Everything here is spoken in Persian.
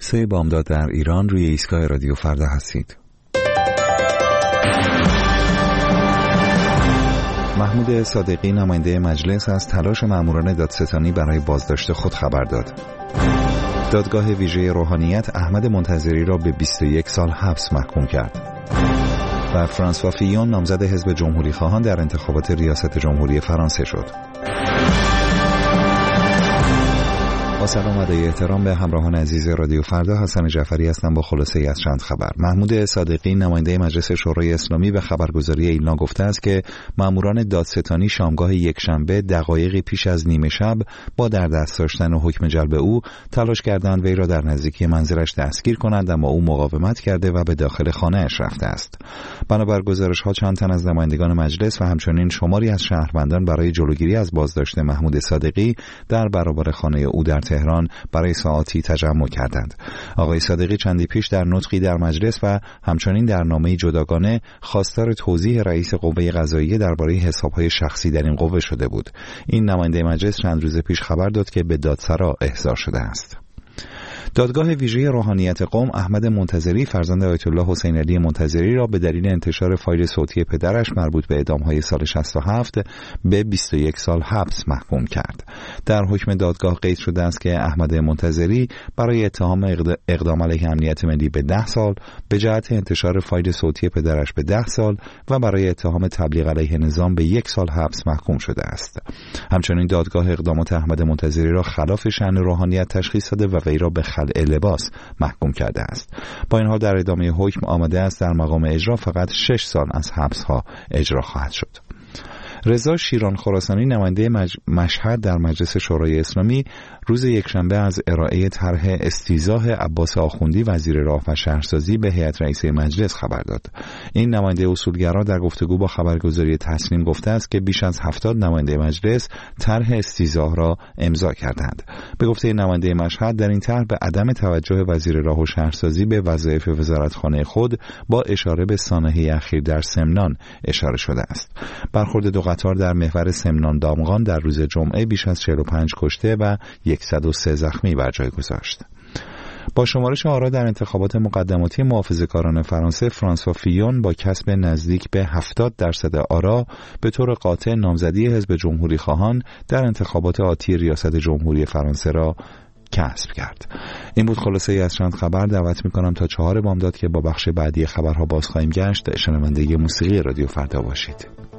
3 بامداد در ایران روی ایستگاه رادیو فردا هستید. محمود صادقی نماینده مجلس از تلاش ماموران دادستانی برای بازداشت خود خبر داد. دادگاه ویژه روحانیت احمد منتظری را به 21 سال حبس محکوم کرد. و فرانسوا فیون نامزد حزب جمهوری خواهان در انتخابات ریاست جمهوری فرانسه شد. با سلام و احترام به همراهان عزیز رادیو فردا، حسن جعفری هستم با خلاصه‌ای از چند خبر. محمود صادقی نماینده مجلس شورای اسلامی به خبرگزاری ایلنا گفته است که ماموران دادستانی شامگاه یکشنبه دقایقی پیش از نیمه شب با در دست داشتن حکم جلب او تلاش کردند وی را در نزدیکی منزلش دستگیر کنند، اما او مقاومت کرده و به داخل خانه‌اش رفته است. بنابر گزارش‌ها چند تن از نمایندگان مجلس و همچنین شماری از شهروندان برای جلوگیری از بازداشت محمود صادقی در برابر خانه او در تهران برای ساعاتی تجمع کردند. آقای صادقی چندی پیش در نطقی در مجلس و همچنین در نامه‌ای جداگانه خواستار توضیح رئیس قوه قضاییه درباره حساب‌های شخصی در این قوه شده بود. این نماینده مجلس چند روز پیش خبر داد که به دادسرا احضار شده است. دادگاه ویژه روحانیت قم احمد منتظری فرزند آیت الله حسین علی منتظری را به دلیل انتشار فایل صوتی پدرش مربوط به اعدام‌های سال 67 به 21 سال حبس محکوم کرد. در حکم دادگاه قید شده است که احمد منتظری برای اتهام اقدام علیه امنیت ملی به 10 سال، به جهت انتشار فایل صوتی پدرش به 10 سال و برای اتهام تبلیغ علیه نظام به 1 سال حبس محکوم شده است. همچنین دادگاه اقدامات احمد منتظری را خلاف شأن روحانیت تشخیص داده و وی را به خلع لباس محکوم کرده است. با این حال در ادامه حکم آمده است در مقام اجرا فقط 6 سال از حبس‌ها اجرا خواهد شد. رضا شیران خراسانی نماینده مشهد در مجلس شورای اسلامی روز یکشنبه از ارائه طرح استیضاح عباس آخوندی وزیر راه و شهرسازی به هیئت رئیسه مجلس خبر داد. این نماینده اصولگرا در گفتگو با خبرگزاری تسنیم گفته است که بیش از 70 نماینده مجلس طرح استیضاح را امضا کردند. به گفته نماینده مشهد در این طرح به عدم توجه وزیر راه و شهرسازی به وظایف وزارتخانه خود با اشاره به سانحه اخیر در سمنان اشاره شده است. برخورد دو قطار در محور سمنان دامغان در روز جمعه بیش از 45 کشته و 103 زخمی بر جای گذاشت. با شمارش آرا در انتخابات مقدماتی محافظه‌کاران فرانسه، فرانسوا فیون با کسب نزدیک به 70% آرا به طور قاطع نامزدی حزب جمهوری خواهان در انتخابات آتی ریاست جمهوری فرانسه را کسب کرد. این بود خلاصه ای از چند خبر. دعوت می‌کنم تا 4 بامداد که با بخش بعدی خبرها باز خواهیم گشت. شنونده موسیقی رادیو فردا باشید.